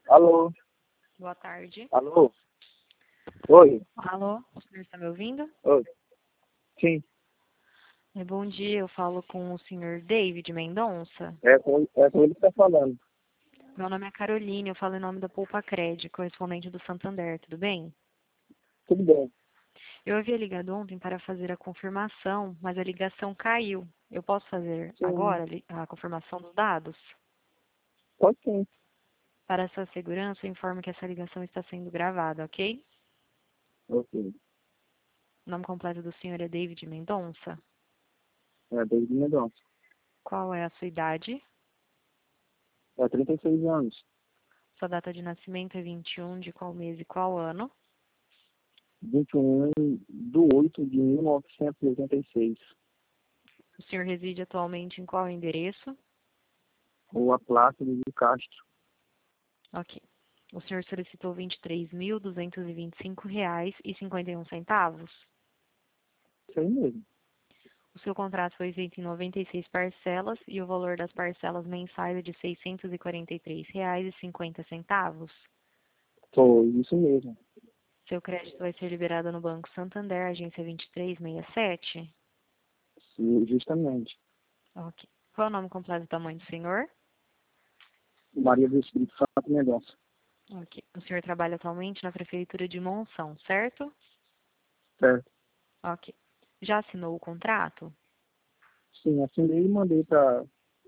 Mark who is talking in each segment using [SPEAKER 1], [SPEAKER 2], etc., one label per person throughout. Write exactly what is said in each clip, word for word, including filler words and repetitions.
[SPEAKER 1] Alô?
[SPEAKER 2] Boa tarde.
[SPEAKER 1] Alô? Oi?
[SPEAKER 2] Alô, o senhor está me ouvindo?
[SPEAKER 1] Oi? Sim,
[SPEAKER 2] É, bom dia, eu falo com o senhor David Mendonça.
[SPEAKER 1] é com, é com ele que está falando.
[SPEAKER 2] Meu nome é Caroline, eu falo em nome da Poupa Cred, correspondente do Santander, tudo bem?
[SPEAKER 1] Tudo bem.
[SPEAKER 2] Eu havia ligado ontem para fazer a confirmação, mas a ligação caiu. Eu posso fazer
[SPEAKER 1] Sim,
[SPEAKER 2] agora a confirmação dos dados?
[SPEAKER 1] pode sim.
[SPEAKER 2] Para a sua segurança, eu informo que essa ligação está sendo gravada, ok?
[SPEAKER 1] Ok.
[SPEAKER 2] O nome completo do senhor é David Mendonça.
[SPEAKER 1] É David Mendonça.
[SPEAKER 2] Qual é a sua idade?
[SPEAKER 1] É trinta e seis anos.
[SPEAKER 2] Sua data de nascimento é vinte e um de qual mês e qual ano?
[SPEAKER 1] vinte e um do oito de mil novecentos e oitenta e seis.
[SPEAKER 2] O senhor reside atualmente em qual endereço?
[SPEAKER 1] Rua Plácido de Castro.
[SPEAKER 2] Ok. O senhor solicitou vinte e três mil duzentos e vinte e cinco reais e cinquenta e um centavos.
[SPEAKER 1] Isso aí mesmo.
[SPEAKER 2] O seu contrato foi feito em noventa e seis parcelas e o valor das parcelas mensais é de seiscentos e quarenta e três reais e cinquenta centavos.
[SPEAKER 1] Foi isso mesmo.
[SPEAKER 2] Seu crédito vai ser liberado no Banco Santander, agência vinte e três sessenta e sete.
[SPEAKER 1] Sim, justamente.
[SPEAKER 2] Ok. Qual é o nome completo e tamanho do senhor?
[SPEAKER 1] Maria do Espírito Santo Mendonça.
[SPEAKER 2] Ok. O senhor trabalha atualmente na Prefeitura de Monção, certo?
[SPEAKER 1] Certo.
[SPEAKER 2] Ok. Já assinou o contrato?
[SPEAKER 1] Sim, assinei e mandei para...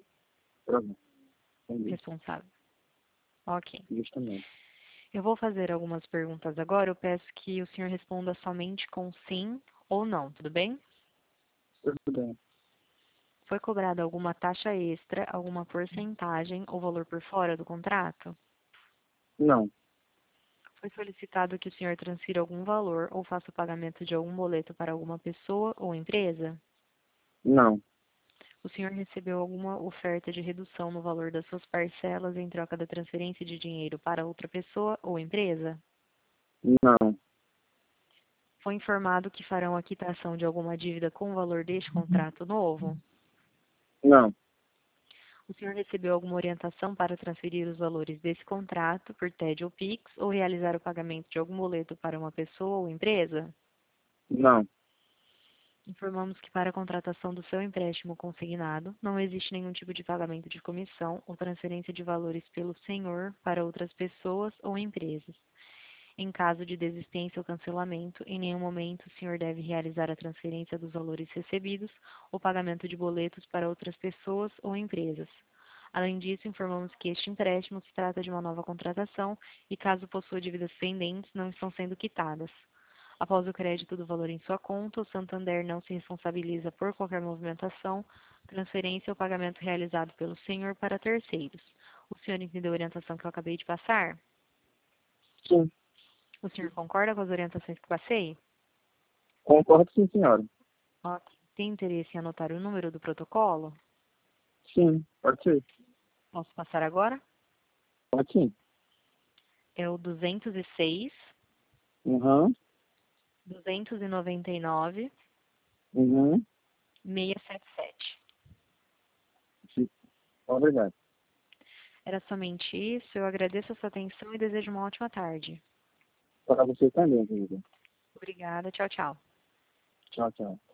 [SPEAKER 2] Responsável. Ok.
[SPEAKER 1] Justamente.
[SPEAKER 2] Eu vou fazer algumas perguntas agora. Eu peço que o senhor responda somente com sim ou não, tudo bem?
[SPEAKER 1] Tudo bem.
[SPEAKER 2] Foi cobrada alguma taxa extra, alguma porcentagem ou valor por fora do contrato?
[SPEAKER 1] Não,
[SPEAKER 2] Foi solicitado que o senhor transfira algum valor ou faça o pagamento de algum boleto para alguma pessoa ou empresa?
[SPEAKER 1] não,
[SPEAKER 2] O senhor recebeu alguma oferta de redução no valor das suas parcelas em troca da transferência de dinheiro para outra pessoa ou empresa?
[SPEAKER 1] não,
[SPEAKER 2] Foi informado que farão a quitação de alguma dívida com o valor deste contrato novo?
[SPEAKER 1] não,
[SPEAKER 2] O senhor recebeu alguma orientação para transferir os valores desse contrato por T E D ou Pix ou realizar o pagamento de algum boleto para uma pessoa ou empresa?
[SPEAKER 1] não,
[SPEAKER 2] Informamos que para a contratação do seu empréstimo consignado, não existe nenhum tipo de pagamento de comissão ou transferência de valores pelo senhor para outras pessoas ou empresas. Em caso de desistência ou cancelamento, em nenhum momento o senhor deve realizar a transferência dos valores recebidos ou pagamento de boletos para outras pessoas ou empresas. Além disso, informamos que este empréstimo se trata de uma nova contratação e, caso possua dívidas pendentes, não estão sendo quitadas. Após o crédito do valor em sua conta, o Santander não se responsabiliza por qualquer movimentação, transferência ou pagamento realizado pelo senhor para terceiros. O senhor entendeu a orientação que eu acabei de passar?
[SPEAKER 1] sim,
[SPEAKER 2] O senhor concorda com as orientações que passei?
[SPEAKER 1] concordo sim, senhora.
[SPEAKER 2] Ok. Tem interesse em anotar o número do protocolo?
[SPEAKER 1] Sim, pode ser.
[SPEAKER 2] Posso passar agora?
[SPEAKER 1] Pode sim.
[SPEAKER 2] É o duzentos e seis,
[SPEAKER 1] Uhum,
[SPEAKER 2] duzentos e noventa e nove,
[SPEAKER 1] uhum.
[SPEAKER 2] seiscentos e setenta e sete.
[SPEAKER 1] Sim. Obrigado.
[SPEAKER 2] Era somente isso. Eu agradeço a sua atenção e desejo uma ótima tarde.
[SPEAKER 1] Para você também, querida.
[SPEAKER 2] Obrigada. Tchau, tchau.
[SPEAKER 1] Tchau, tchau.